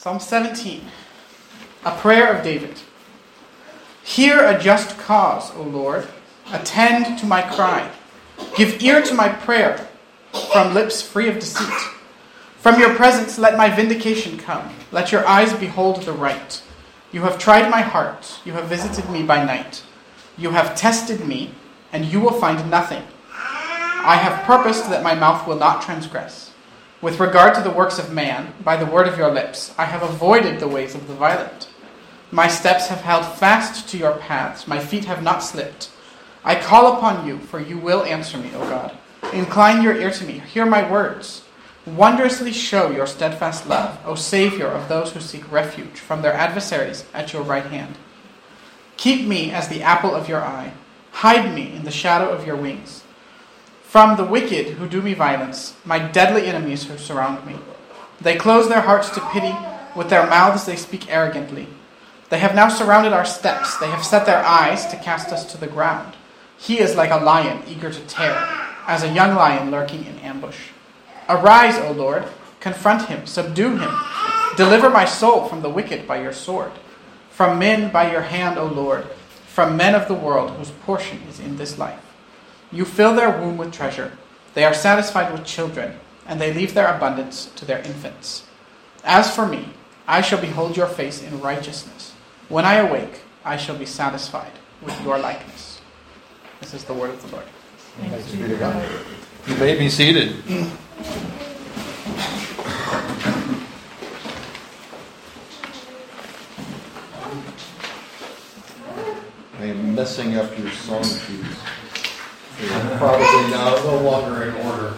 Psalm 17, a prayer of David. Hear a just cause, O Lord. Attend to my cry. Give ear to my prayer from lips free of deceit. From your presence let my vindication come. Let your eyes behold the right. You have tried my heart. You have visited me by night. You have tested me, and you will find nothing. I have purposed that my mouth will not transgress. With regard to the works of man, by the word of your lips, I have avoided the ways of the violent. My steps have held fast to your paths. My feet have not slipped. I call upon you, for you will answer me, O God. Incline your ear to me. Hear my words. Wondrously show your steadfast love, O Savior of those who seek refuge from their adversaries at your right hand. Keep me as the apple of your eye. Hide me in the shadow of your wings. From the wicked who do me violence, my deadly enemies who surround me. They close their hearts to pity. With their mouths they speak arrogantly. They have now surrounded our steps. They have set their eyes to cast us to the ground. He is like a lion eager to tear, as a young lion lurking in ambush. Arise, O Lord, confront him, subdue him. Deliver my soul from the wicked by your sword. From men by your hand, O Lord, from men of the world whose portion is in this life. You fill their womb with treasure. They are satisfied with children, and they leave their abundance to their infants. As for me, I shall behold your face in righteousness. When I awake, I shall be satisfied with your likeness. This is the word of the Lord. Thanks be to God. You may be seated. I am messing up your song keys. They're probably no longer in order.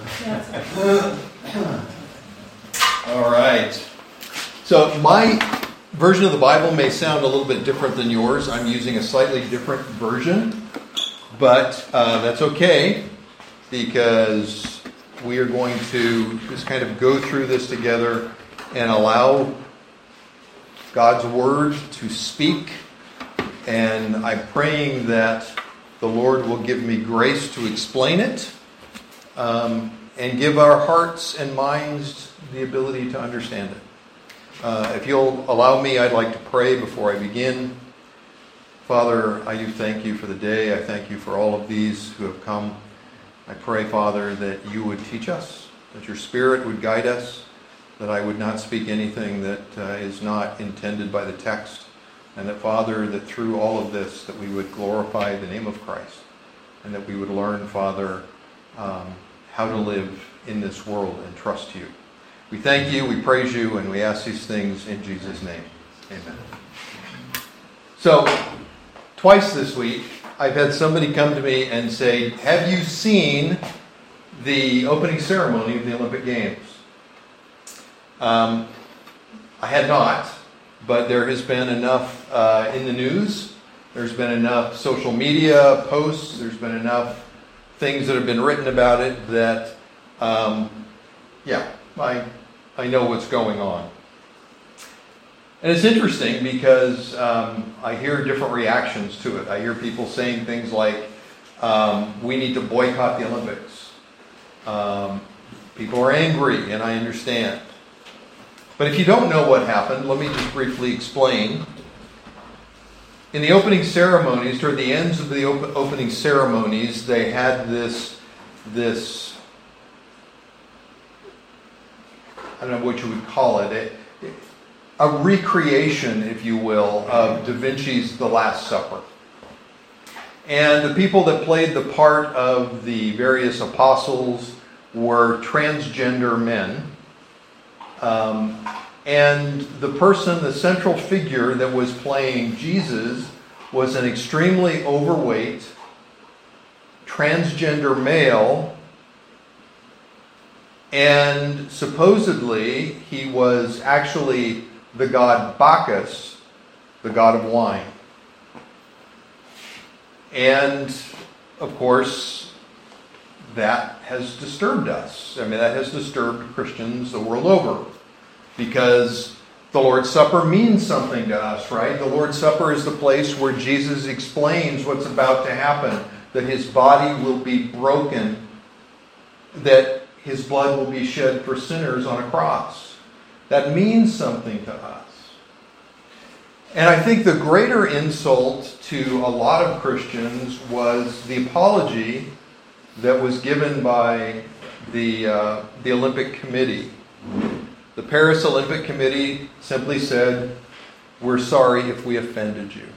All right. So my version of the Bible may sound a little bit different than yours. I'm using a slightly different version, but that's okay because we are going to just kind of go through this together and allow God's Word to speak. And I'm praying that the Lord will give me grace to explain it and give our hearts and minds the ability to understand it. If you'll allow me, I'd like to pray before I begin. Father, I do thank you for the day. I thank you for all of these who have come. I pray, Father, that you would teach us, that your Spirit would guide us, that I would not speak anything that is not intended by the text. And that, Father, that through all of this, that we would glorify the name of Christ. And that we would learn, Father, how to live in this world and trust you. We thank you, we praise you, and we ask these things in Jesus' name. Amen. So, twice this week, I've had somebody come to me and say, have you seen the opening ceremony of the Olympic Games? I had not. But there has been enough in the news. There's been enough social media posts. There's been enough things that have been written about it that, I know what's going on. And it's interesting because I hear different reactions to it. I hear people saying things like, we need to boycott the Olympics. People are angry, and I understand. But if you don't know what happened, let me just briefly explain. In the opening ceremonies, toward the ends of the opening ceremonies, they had this, I don't know what you would call it, a recreation, if you will, of Da Vinci's The Last Supper. And the people that played the part of the various apostles were transgender men. And the central figure that was playing Jesus was an extremely overweight, transgender male, and supposedly he was actually the god Bacchus, the god of wine. And, of course, that has disturbed us. I mean, that has disturbed Christians the world over. Because the Lord's Supper means something to us, right? The Lord's Supper is the place where Jesus explains what's about to happen. That his body will be broken. That his blood will be shed for sinners on a cross. That means something to us. And I think the greater insult to a lot of Christians was the apology that was given by the Olympic Committee. The Paris Olympic Committee simply said, "We're sorry if we offended you."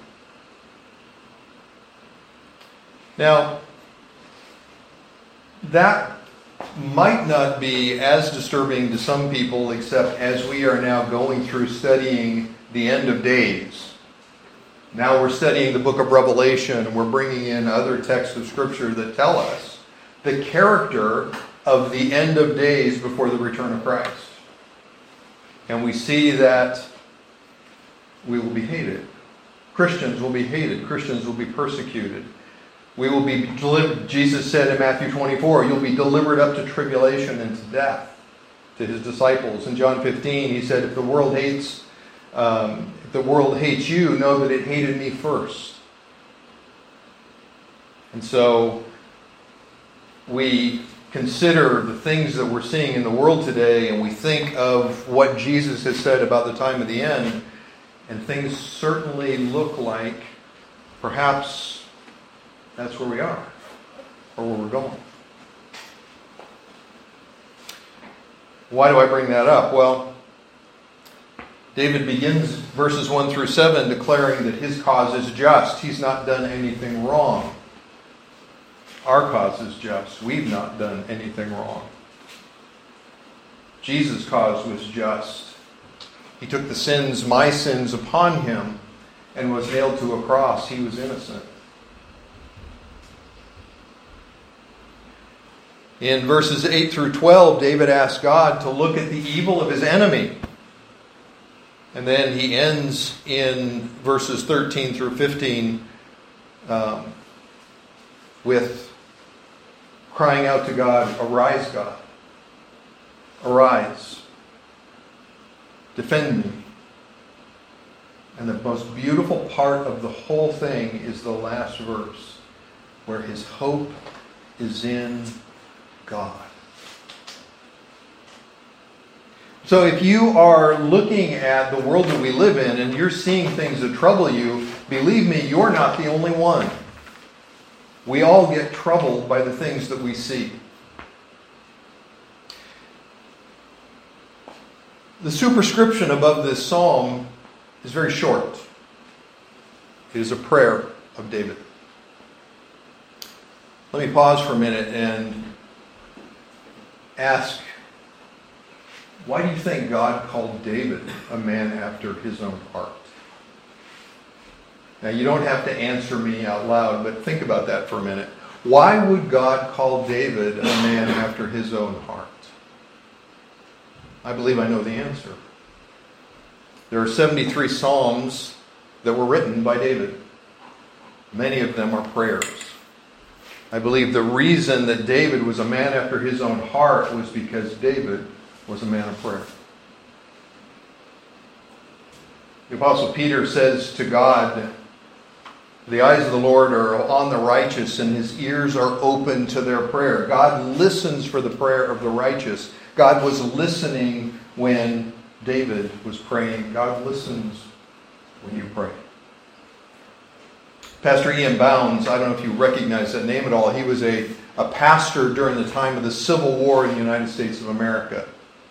Now, that might not be as disturbing to some people, except as we are now going through studying the end of days. Now we're studying the book of Revelation, and we're bringing in other texts of Scripture that tell us the character of the end of days before the return of Christ. And we see that we will be hated. Christians will be hated. Christians will be persecuted. We will be delivered. Jesus said in Matthew 24, "You'll be delivered up to tribulation and to death," to his disciples. In John 15, he said, if the world hates you, know that it hated me first. And so we consider the things that we're seeing in the world today, and we think of what Jesus has said about the time of the end, and things certainly look like perhaps that's where we are, or where we're going. Why do I bring that up? Well, David begins verses 1 through 7 declaring that his cause is just. He's not done anything wrong. Our cause is just. We've not done anything wrong. Jesus' cause was just. He took the sins, my sins, upon him and was nailed to a cross. He was innocent. In verses 8 through 12, David asked God to look at the evil of his enemy. And then he ends in verses 13 through 15 with crying out to God, "Arise, God. Arise. Defend me." And the most beautiful part of the whole thing is the last verse, where his hope is in God. So if you are looking at the world that we live in and you're seeing things that trouble you, believe me, you're not the only one. We all get troubled by the things that we see. The superscription above this psalm is very short. It is a prayer of David. Let me pause for a minute and ask, why do you think God called David a man after his own heart? Now, you don't have to answer me out loud, but think about that for a minute. Why would God call David a man after his own heart? I believe I know the answer. There are 73 psalms that were written by David. Many of them are prayers. I believe the reason that David was a man after his own heart was because David was a man of prayer. The Apostle Peter says to God, "The eyes of the Lord are on the righteous, and his ears are open to their prayer." God listens for the prayer of the righteous. God was listening when David was praying. God listens when you pray. Pastor Ian Bounds, I don't know if you recognize that name at all. He was a pastor during the time of the Civil War in the United States of America.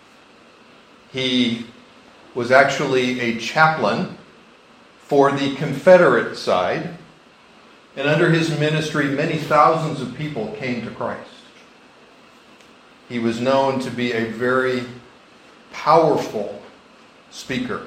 He was actually a chaplain for the Confederate side. And under his ministry, many thousands of people came to Christ. He was known to be a very powerful speaker.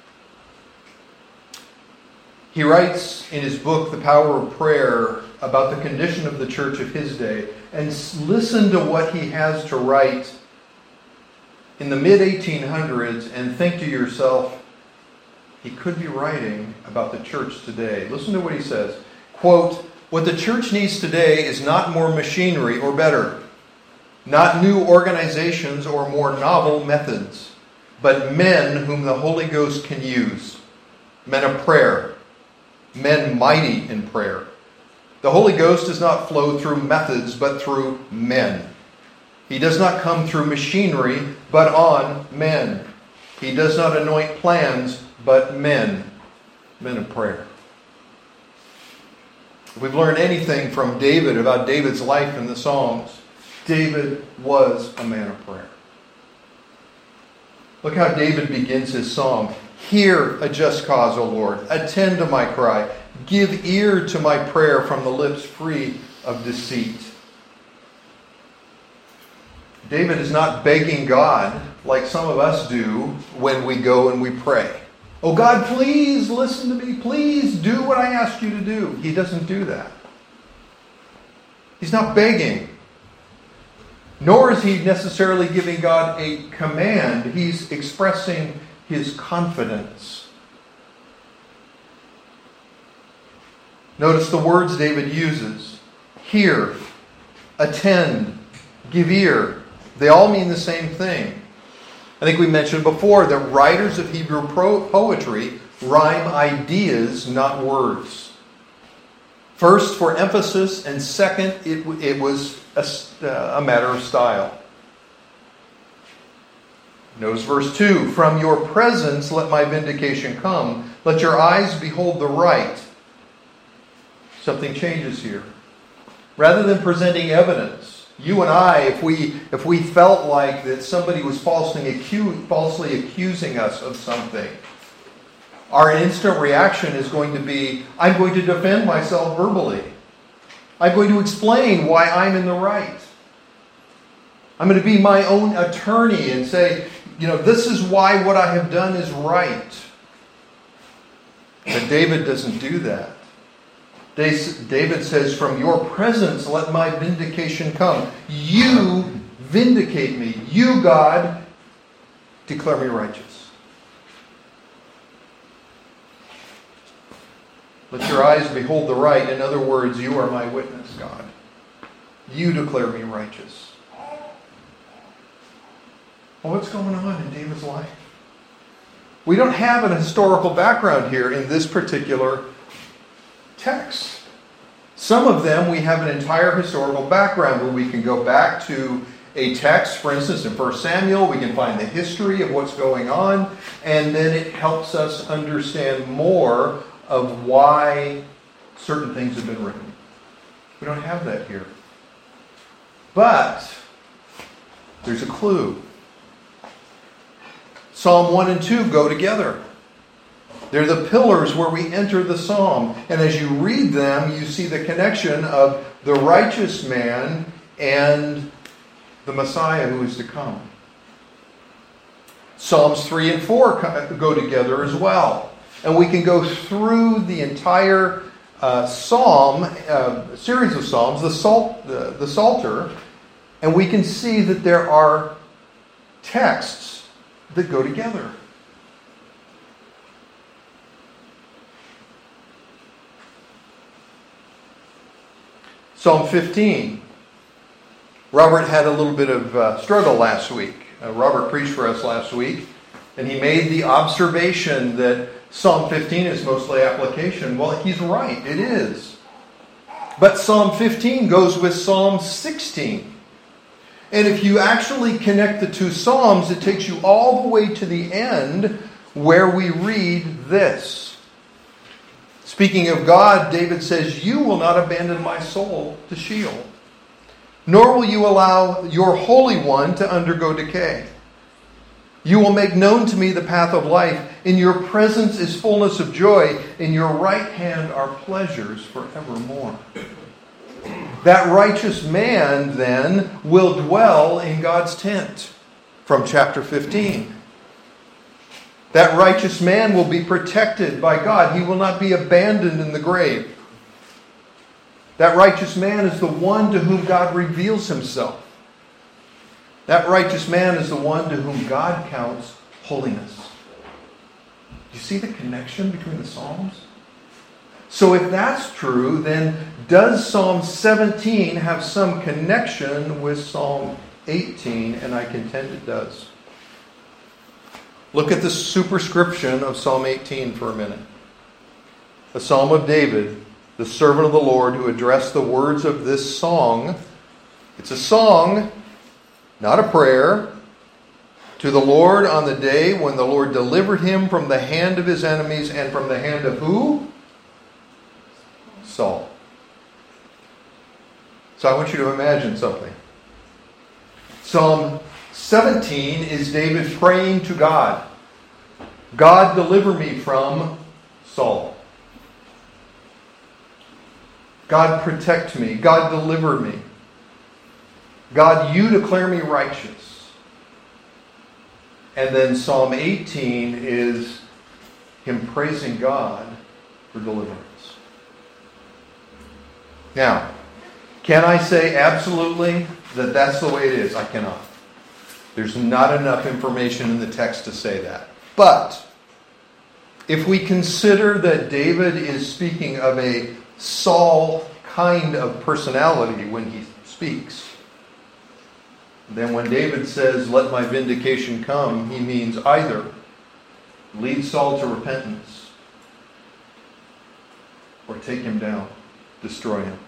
He writes in his book, The Power of Prayer, about the condition of the church of his day. And listen to what he has to write in the mid-1800s and think to yourself, he could be writing about the church today. Listen to what he says. Quote, "What the church needs today is not more machinery or better, not new organizations or more novel methods, but men whom the Holy Ghost can use, men of prayer, men mighty in prayer. The Holy Ghost does not flow through methods, but through men. He does not come through machinery, but on men. He does not anoint plans, but men of prayer. If we've learned anything from David about David's life in the Psalms, David was a man of prayer. Look how David begins his psalm. Hear a just cause, O Lord. Attend to my cry. Give ear to my prayer from the lips free of deceit. David is not begging God like some of us do when we go and we pray. Oh God, please listen to me. Please do what I ask you to do. He doesn't do that. He's not begging. Nor is he necessarily giving God a command. He's expressing his confidence. Notice the words David uses. Hear, attend, give ear. They all mean the same thing. I think we mentioned before that writers of Hebrew poetry rhyme ideas, not words. First, for emphasis, and second, it was a matter of style. Notice verse 2. From your presence let my vindication come. Let your eyes behold the right. Something changes here. Rather than presenting evidence, you and I, if we felt like that somebody was falsely accusing us of something, our instant reaction is going to be, I'm going to defend myself verbally. I'm going to explain why I'm in the right. I'm going to be my own attorney and say, this is why what I have done is right. But David doesn't do that. David says, from your presence let my vindication come. You vindicate me. You, God, declare me righteous. Let your eyes behold the right. In other words, you are my witness, God. You declare me righteous. Well, what's going on in David's life? We don't have an historical background here in this particular text. Some of them we have an entire historical background where we can go back to a text, for instance, in 1 Samuel, we can find the history of what's going on, and then it helps us understand more of why certain things have been written. We don't have that here. But there's a clue. Psalm 1 and 2 go together. They're the pillars where we enter the psalm. And as you read them, you see the connection of the righteous man and the Messiah who is to come. Psalms 3 and 4 go together as well. And we can go through the entire series of psalms, the Psalter, and we can see that there are texts that go together. Psalm 15. Robert had a little bit of struggle last week. Robert preached for us last week, and he made the observation that Psalm 15 is mostly application. Well, he's right, it is. But Psalm 15 goes with Psalm 16. And if you actually connect the two Psalms, it takes you all the way to the end where we read this. Speaking of God, David says, you will not abandon my soul to Sheol, nor will you allow your Holy One to undergo decay. You will make known to me the path of life. In your presence is fullness of joy. In your right hand are pleasures forevermore. That righteous man, then, will dwell in God's tent, from chapter 15. That righteous man will be protected by God. He will not be abandoned in the grave. That righteous man is the one to whom God reveals himself. That righteous man is the one to whom God counts holiness. Do you see the connection between the Psalms? So if that's true, then does Psalm 17 have some connection with Psalm 18? And I contend it does. Look at the superscription of Psalm 18 for a minute. A psalm of David, the servant of the Lord, who addressed the words of this song. It's a song, not a prayer. to the Lord on the day when the Lord delivered him from the hand of his enemies and from the hand of who? Saul. So I want you to imagine something. Psalm 17 is David praying to God. God, deliver me from Saul. God, protect me. God, deliver me. God, you declare me righteous. And then Psalm 18 is him praising God for deliverance. Now, can I say absolutely that that's the way it is? I cannot. There's not enough information in the text to say that. But if we consider that David is speaking of a Saul kind of personality when he speaks, then when David says, let my vindication come, he means either lead Saul to repentance or take him down, destroy him.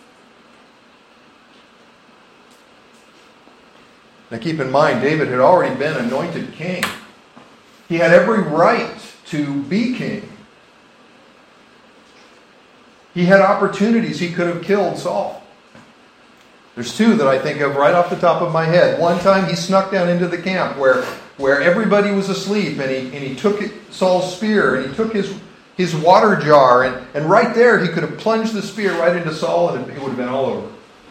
Now keep in mind, David had already been anointed king. He had every right to be king. He had opportunities. He could have killed Saul. There's two that I think of right off the top of my head. One time he snuck down into the camp where everybody was asleep, and he took Saul's spear and he took his water jar, and right there he could have plunged the spear right into Saul and it would have been all over.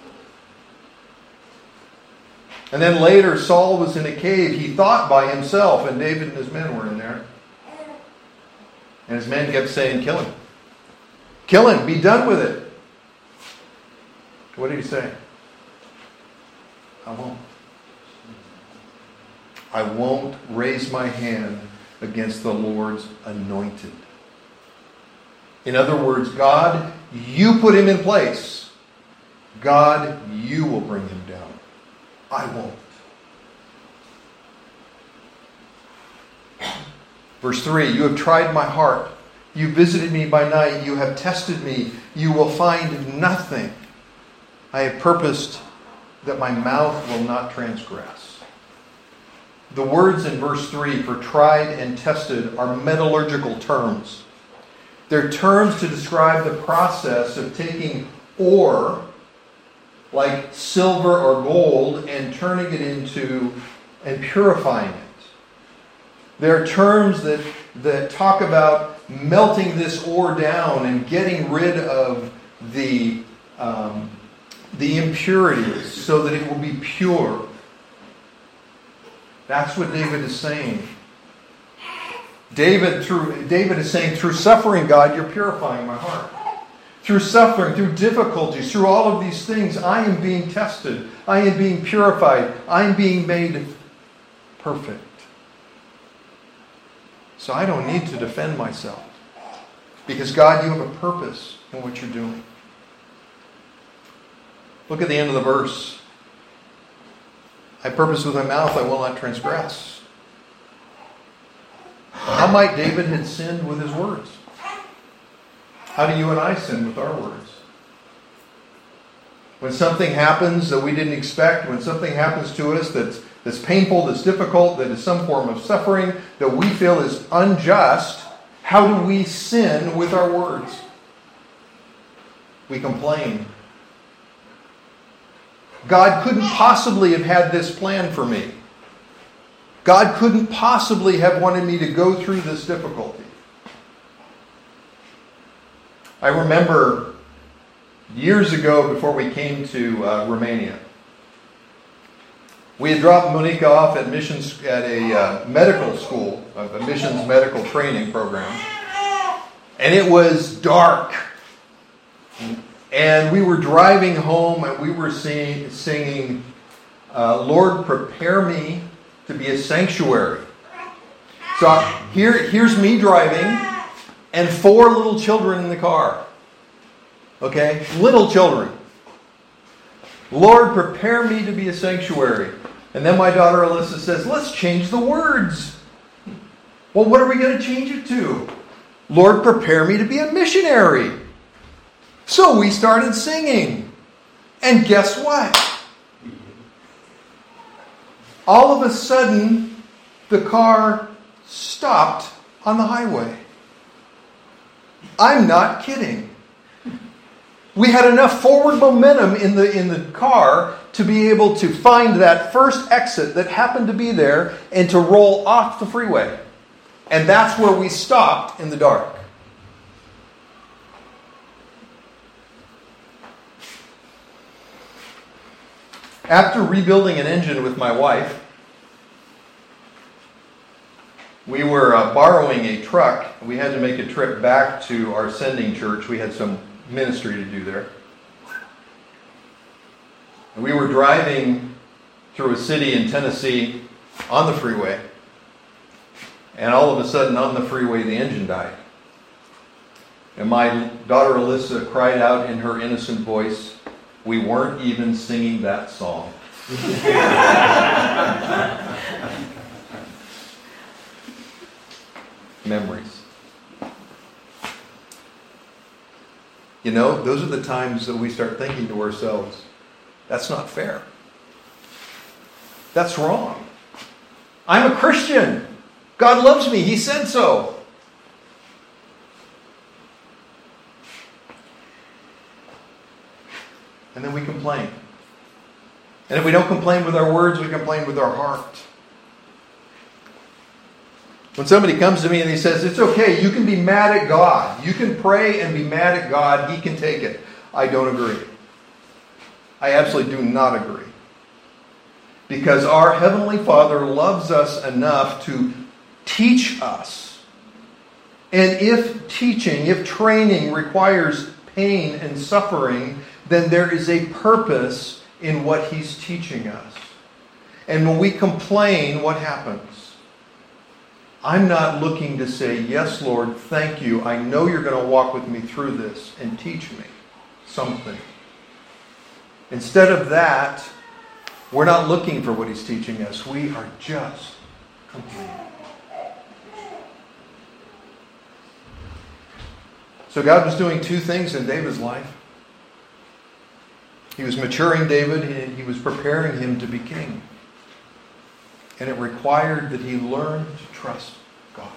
And then later Saul was in a cave, he thought by himself, and David and his men were in there. And his men kept saying, kill him. Kill him, be done with it. What did he say? I won't. I won't raise my hand against the Lord's anointed. In other words, God, you put him in place. God, you will bring him down. I won't. Verse 3, you have tried my heart. You visited me by night. You have tested me. You will find nothing. I have purposed that my mouth will not transgress. The words in verse 3 for tried and tested are metallurgical terms. They're terms to describe the process of taking ore, like silver or gold, and turning it into and purifying it. They're terms that talk about melting this ore down and getting rid of the impurities so that it will be pure. That's what David is saying. David is saying, through suffering, God, you're purifying my heart. Through suffering, through difficulties, through all of these things, I am being tested. I am being purified. I am being made perfect. So I don't need to defend myself. Because God, you have a purpose in what you're doing. Look at the end of the verse. I purpose with my mouth, I will not transgress. How might David had sinned with his words? How do you and I sin with our words? When something happens that we didn't expect, when something happens to us that's painful, that's difficult, that is some form of suffering, that we feel is unjust, how do we sin with our words? We complain. God couldn't possibly have had this plan for me. God couldn't possibly have wanted me to go through this difficulty. I remember years ago, before we came to Romania, we had dropped Monica off at a medical school, a missions medical training program, and it was dark. And we were driving home, and we were singing, Lord, prepare me to be a sanctuary. So here's me driving, and 4 little children in the car. Okay? Little children. Lord, prepare me to be a sanctuary. And then my daughter Alyssa says, let's change the words. Well, what are we going to change it to? Lord, prepare me to be a missionary. So we started singing. And guess what? All of a sudden, the car stopped on the highway. I'm not kidding. We had enough forward momentum in the car to be able to find that first exit that happened to be there and to roll off the freeway. And that's where we stopped in the dark. After rebuilding an engine with my wife, we were borrowing a truck. We had to make a trip back to our sending church. We had some ministry to do there. And we were driving through a city in Tennessee on the freeway. And all of a sudden on the freeway the engine died. And my daughter Alyssa cried out in her innocent voice, "We weren't even singing that song." Memories. You know, those are the times that we start thinking to ourselves, that's not fair. That's wrong. I'm a Christian. God loves me. He said so. And then we complain. And if we don't complain with our words, we complain with our heart. When somebody comes to me and he says, it's okay, you can be mad at God. You can pray and be mad at God. He can take it. I don't agree. I absolutely do not agree. Because our Heavenly Father loves us enough to teach us. And if teaching, if training requires pain and suffering, then there is a purpose in what He's teaching us. And when we complain, what happens? I'm not looking to say, yes, Lord, thank you. I know you're going to walk with me through this and teach me something. Instead of that, we're not looking for what He's teaching us. We are just complaining. So God was doing two things in David's life. He was maturing David and He was preparing him to be king. And it required that he learn to trust God.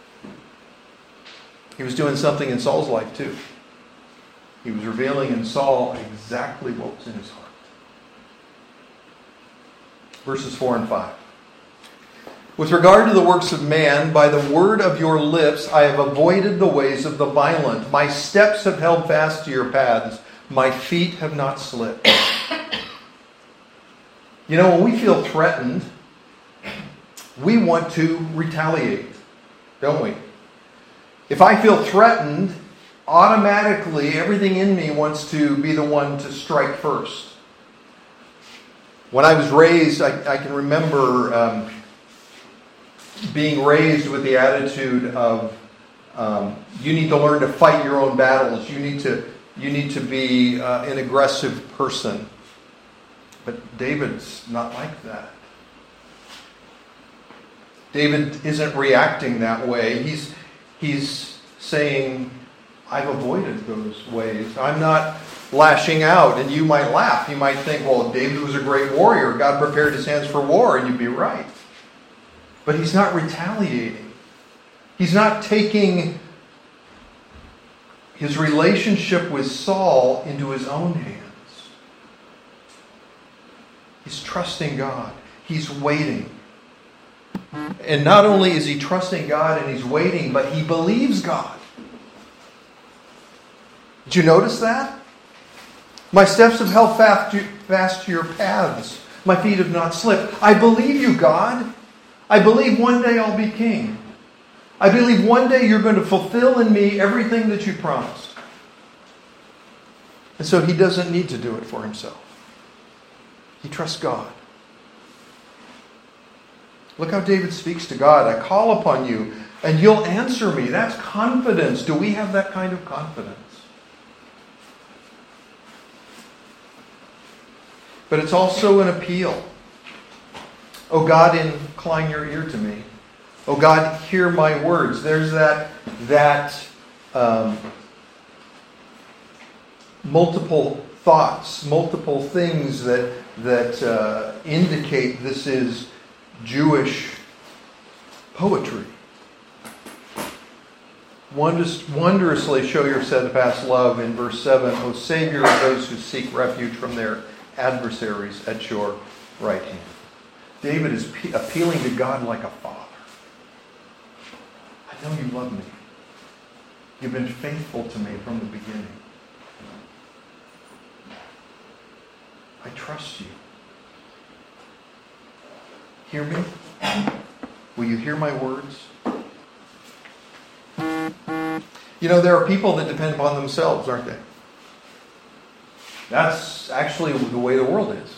He was doing something in Saul's life too. He was revealing in Saul exactly what was in his heart. Verses 4 and 5. With regard to the works of man, by the word of your lips I have avoided the ways of the violent. My steps have held fast to your paths. My feet have not slipped. You know, when we feel threatened, we want to retaliate, don't we? If I feel threatened, automatically everything in me wants to be the one to strike first. When I was raised, I can remember being raised with the attitude of you need to learn to fight your own battles. You need to be an aggressive person. But David's not like that. David isn't reacting that way. He's saying, I've avoided those ways. I'm not lashing out. And you might laugh. You might think, well, David was a great warrior. God prepared his hands for war, and you'd be right. But he's not retaliating. He's not taking his relationship with Saul into his own hands. He's trusting God. He's waiting. And not only is he trusting God and he's waiting, but he believes God. Did you notice that? My steps have held fast to your paths. My feet have not slipped. I believe you, God. I believe one day I'll be king. I believe one day you're going to fulfill in me everything that you promised. And so he doesn't need to do it for himself. He trusts God. Look how David speaks to God. I call upon you and you'll answer me. That's confidence. Do we have that kind of confidence? But it's also an appeal. Oh God, incline your ear to me. Oh God, hear my words. There's that multiple thoughts, multiple things that indicate this is Jewish poetry. Wondrously show your steadfast love in verse 7. O Savior of those who seek refuge from their adversaries at your right hand. David is appealing to God like a father. I know you love me. You've been faithful to me from the beginning. I trust you. Hear me? Will you hear my words? You know, there are people that depend upon themselves, aren't they? That's actually the way the world is.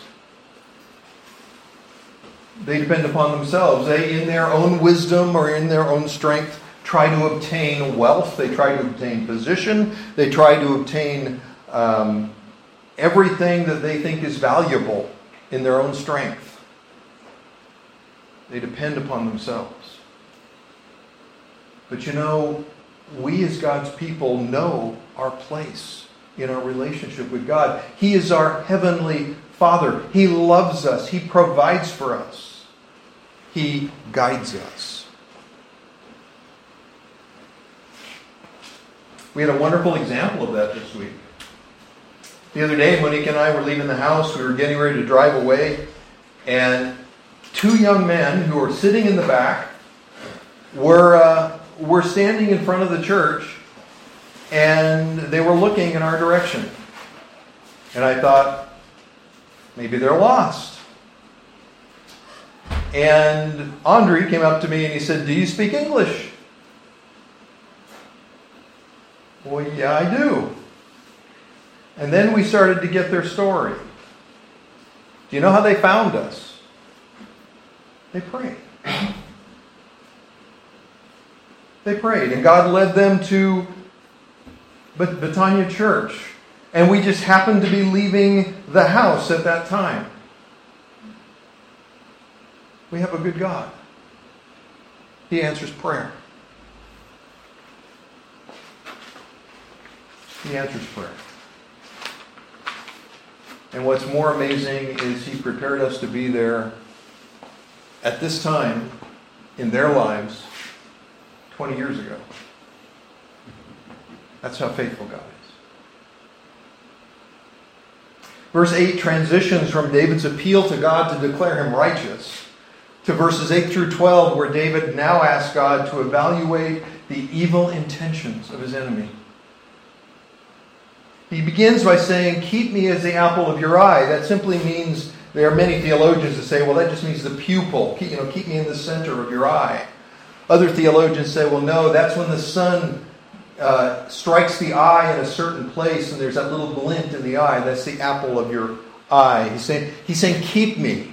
They depend upon themselves. They, in their own wisdom or in their own strength, try to obtain wealth. They try to obtain position. They try to obtain everything that they think is valuable in their own strength. They depend upon themselves. But you know, we as God's people know our place in our relationship with God. He is our heavenly Father. He loves us. He provides for us. He guides us. We had a wonderful example of that this week. The other day, Monique and I were leaving the house. We were getting ready to drive away. And two young men who were sitting in the back were standing in front of the church. And they were looking in our direction. And I thought, maybe they're lost. And Andre came up to me and he said, "Do you speak English?" Well, yeah, I do. And then we started to get their story. Do you know how they found us? They prayed. They prayed. And God led them to Betania Church. And we just happened to be leaving the house at that time. We have a good God. He answers prayer. He answers prayer. And what's more amazing is He prepared us to be there at this time in their lives 20 years ago. That's how faithful God is. Verse 8 transitions from David's appeal to God to declare him righteous to verses 8 through 12, where David now asks God to evaluate the evil intentions of his enemy. He begins by saying, "Keep me as the apple of your eye." That simply means, there are many theologians that say, well, that just means the pupil. Keep me in the center of your eye. Other theologians say, well, no, that's when the sun strikes the eye in a certain place and there's that little glint in the eye. That's the apple of your eye. He's saying, keep me.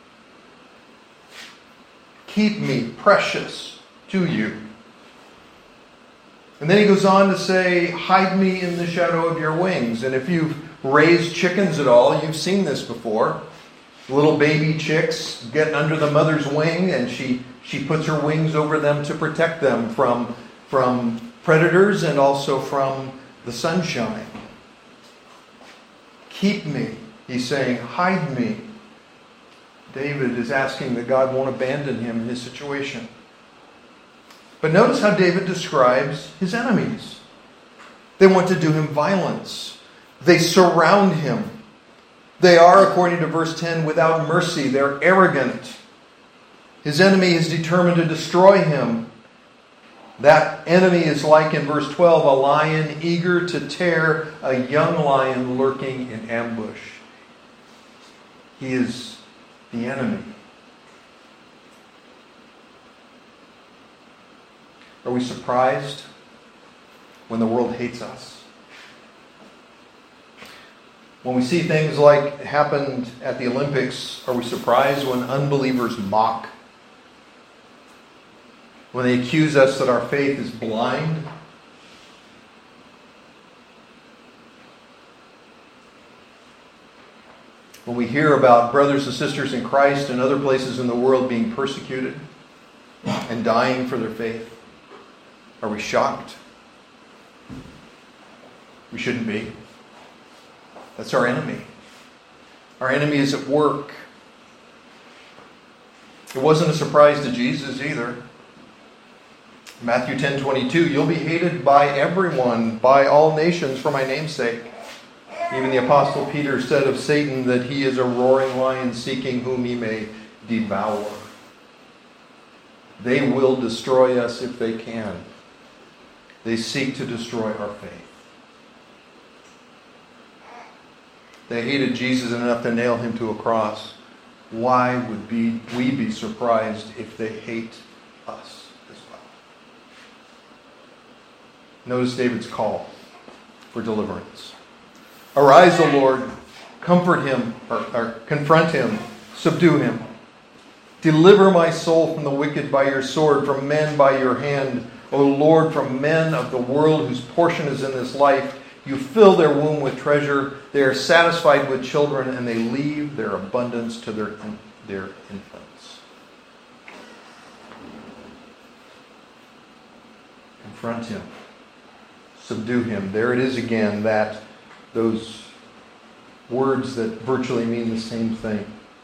Keep me precious to you. And then he goes on to say, hide me in the shadow of your wings. And if you've raised chickens at all, you've seen this before. Little baby chicks get under the mother's wing, and she puts her wings over them to protect them from predators and also from the sunshine. Keep me, he's saying, hide me. David is asking that God won't abandon him in his situation. But notice how David describes his enemies. They want to do him violence. They surround him. They are, according to verse 10, without mercy. They're arrogant. His enemy is determined to destroy him. That enemy is like, in verse 12, a lion eager to tear a young lion lurking in ambush. He is the enemy. Are we surprised when the world hates us? When we see things like happened at the Olympics, are we surprised when unbelievers mock? When they accuse us that our faith is blind? When we hear about brothers and sisters in Christ and other places in the world being persecuted and dying for their faith, are we shocked? We shouldn't be. That's our enemy. Our enemy is at work. It wasn't a surprise to Jesus either. Matthew 10:22, you'll be hated by everyone, by all nations for my name's sake. Even the Apostle Peter said of Satan that he is a roaring lion seeking whom he may devour. They will destroy us if they can. They seek to destroy our faith. They hated Jesus enough to nail him to a cross. Why would we be surprised if they hate us as well? Notice David's call for deliverance. Arise, O Lord, comfort him, or confront him, subdue him. Deliver my soul from the wicked by your sword, from men by your hand. O Lord, from men of the world whose portion is in this life. You fill their womb with treasure. They are satisfied with children, and they leave their abundance to their infants. Confront him. Subdue him. There it is again, those words that virtually mean the same thing.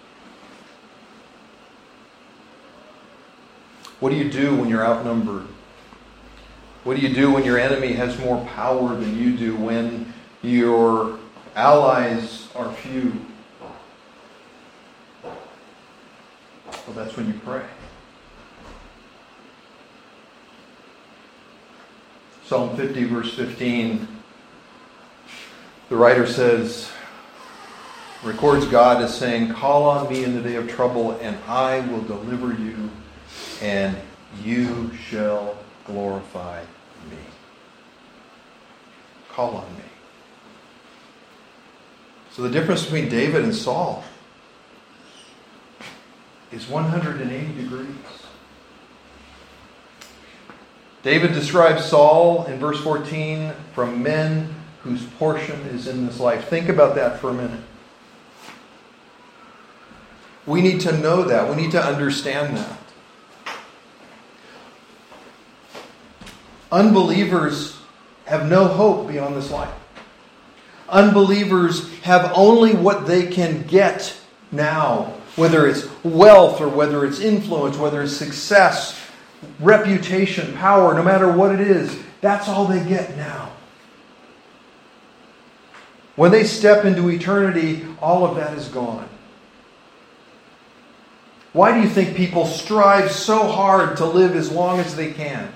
What do you do when you're outnumbered? What do you do when your enemy has more power than you do, when your allies are few? Well, that's when you pray. Psalm 50, verse 15, the writer records God as saying, call on me in the day of trouble, and I will deliver you, and you shall glorify me. Call on me. So the difference between David and Saul is 180 degrees. David describes Saul in verse 14 from men whose portion is in this life. Think about that for a minute. We need to know that. We need to understand that. Unbelievers have no hope beyond this life. Unbelievers have only what they can get now, whether it's wealth or whether it's influence, whether it's success, reputation, power, no matter what it is, that's all they get now. When they step into eternity, all of that is gone. Why do you think people strive so hard to live as long as they can?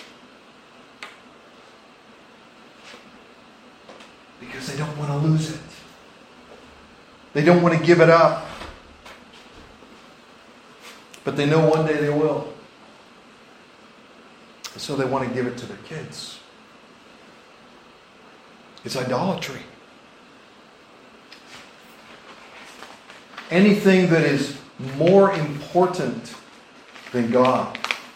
Because they don't want to lose it. They don't want to give it up. But they know one day they will. So they want to give it to their kids. It's idolatry. Anything that is more important than God.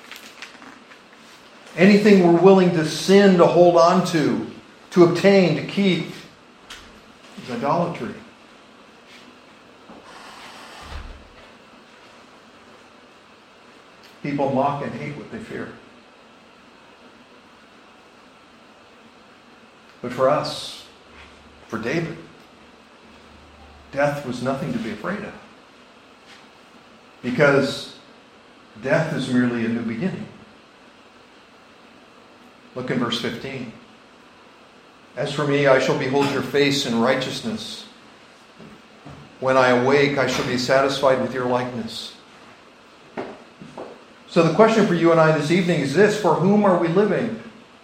Anything we're willing to sin to hold on to obtain, to keep, is idolatry. People mock and hate what they fear. But for us, for David, death was nothing to be afraid of. Because death is merely a new beginning. Look in verse 15. As for me, I shall behold your face in righteousness. When I awake, I shall be satisfied with your likeness. So the question for you and I this evening is this: for whom are we living?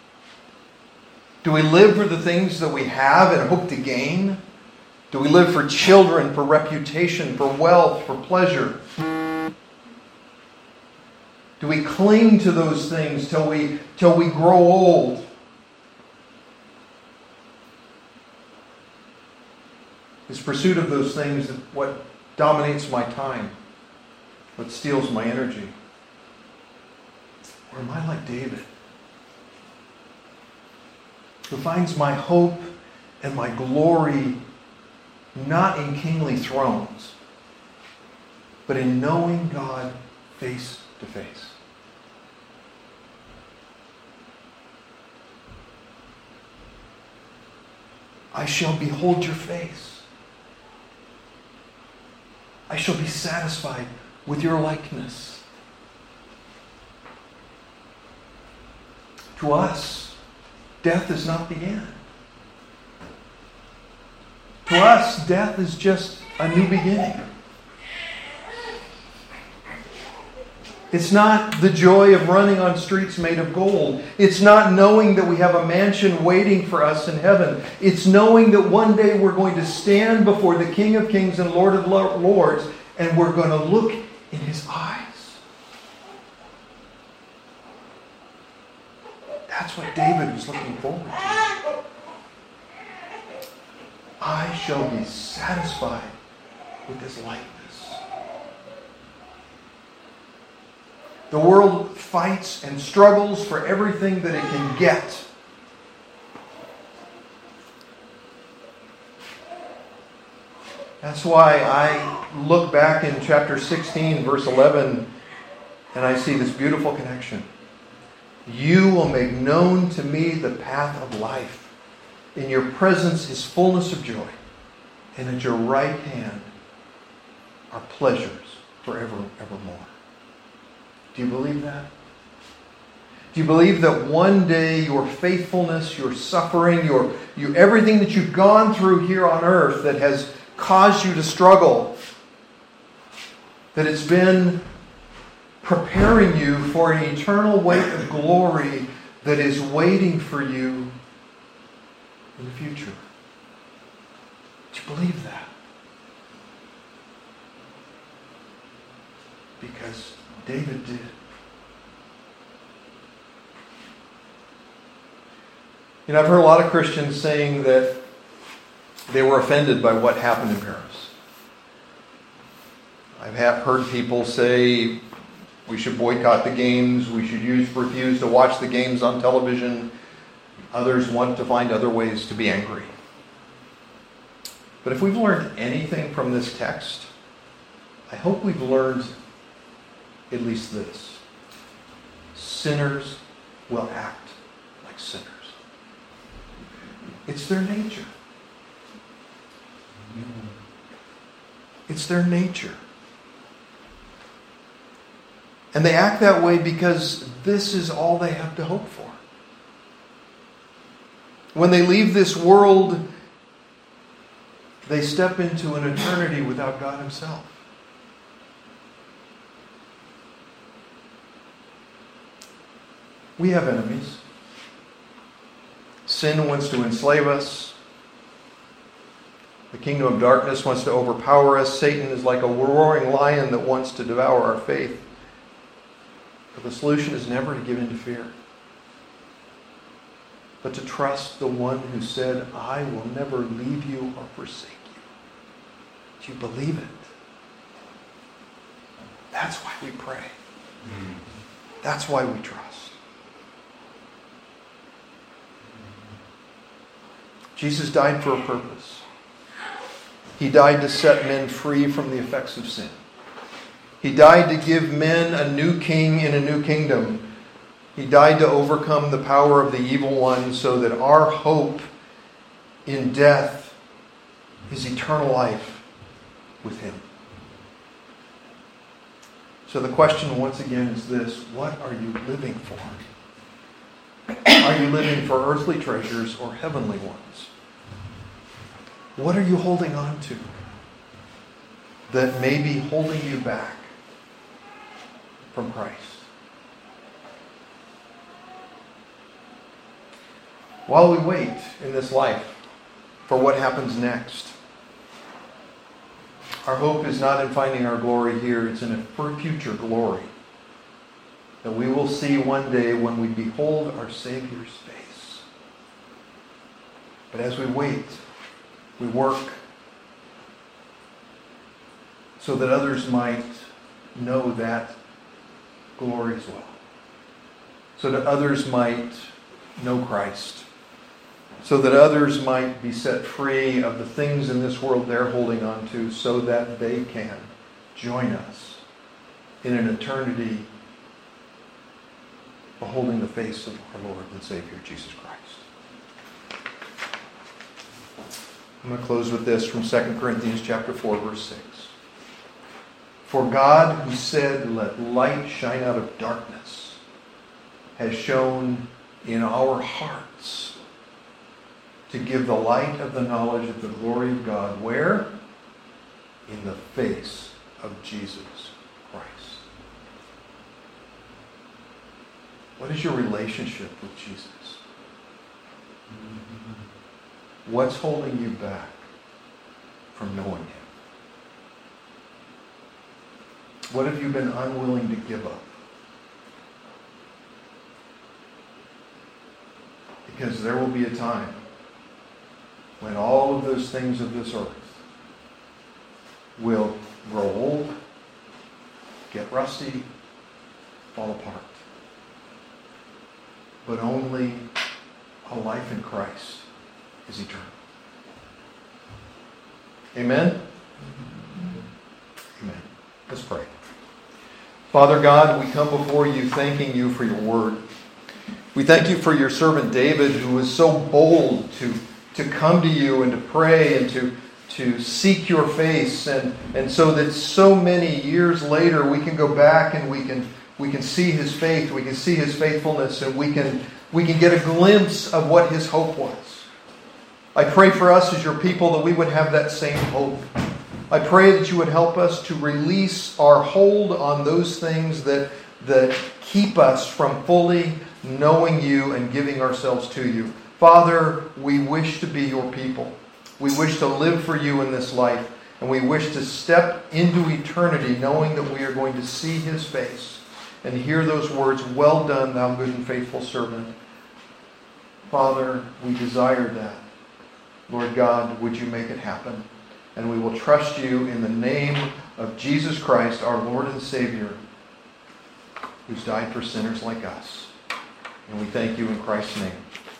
Do we live for the things that we have and hope to gain? Do we live for children, for reputation, for wealth, for pleasure? Do we cling to those things till we grow old? Is pursuit of those things what dominates my time? What steals my energy? Or am I like David, who finds my hope and my glory not in kingly thrones, but in knowing God face to face? I shall behold your face. I shall be satisfied with your likeness. To us, death is not the end. To us, death is just a new beginning. It's not the joy of running on streets made of gold. It's not knowing that we have a mansion waiting for us in heaven. It's knowing that one day we're going to stand before the King of Kings and Lord of Lords, and we're going to look in His eyes. That's what David was looking forward to. I shall be satisfied with His likeness. The world fights and struggles for everything that it can get. That's why I look back in chapter 16, verse 11, and I see this beautiful connection. You will make known to me the path of life. In your presence is fullness of joy, and at your right hand are pleasures forever and evermore. Do you believe that? Do you believe that one day your faithfulness, your suffering, your everything that you've gone through here on earth that has caused you to struggle, that it's been preparing you for an eternal weight of glory that is waiting for you in the future? Do you believe that? Because David did. You know, I've heard a lot of Christians saying that they were offended by what happened in Paris. I've heard people say we should boycott the games, we should refuse to watch the games on television. Others want to find other ways to be angry. But if we've learned anything from this text, I hope we've learned at least this. Sinners will act like sinners. It's their nature. It's their nature. And they act that way because this is all they have to hope for. When they leave this world, they step into an eternity without God Himself. We have enemies. Sin wants to enslave us. The kingdom of darkness wants to overpower us. Satan is like a roaring lion that wants to devour our faith. But the solution is never to give in to fear, but to trust the one who said, I will never leave you or forsake you. Do you believe it? That's why we pray. That's why we trust. Jesus died for a purpose. He died to set men free from the effects of sin. He died to give men a new king in a new kingdom. He died to overcome the power of the evil one so that our hope in death is eternal life with Him. So the question once again is this: what are you living for? Are you living for earthly treasures or heavenly ones? What are you holding on to that may be holding you back from Christ? While we wait in this life for what happens next, our hope is not in finding our glory here, it's in a future glory that we will see one day when we behold our Savior's face. But as we wait, we work so that others might know that glory as well. So that others might know Christ. So that others might be set free of the things in this world they're holding on to, so that they can join us in an eternity beholding the face of our Lord and Savior, Jesus Christ. I'm going to close with this from 2 Corinthians chapter 4, verse 6. For God, who said, let light shine out of darkness, has shown in our hearts to give the light of the knowledge of the glory of God. Where? In the face of Jesus Christ. What is your relationship with Jesus? What's holding you back from knowing Him? What have you been unwilling to give up? Because there will be a time when all of those things of this earth will grow old, get rusty, fall apart. But only a life in Christ is eternal. Amen? Amen. Let's pray. Father God, we come before you thanking you for your word. We thank you for your servant David, who was so bold to come to you and to pray and to seek your face, and so that so many years later we can go back and we can see his faith, we can see his faithfulness, and we can get a glimpse of what his hope was. I pray for us as your people that we would have that same hope. I pray that you would help us to release our hold on those things that keep us from fully knowing you and giving ourselves to you. Father, we wish to be your people. We wish to live for you in this life, and we wish to step into eternity knowing that we are going to see his face and hear those words, "Well done, thou good and faithful servant." Father, we desire that. Lord God, would you make it happen? And we will trust you in the name of Jesus Christ, our Lord and Savior, who's died for sinners like us. And we thank you in Christ's name.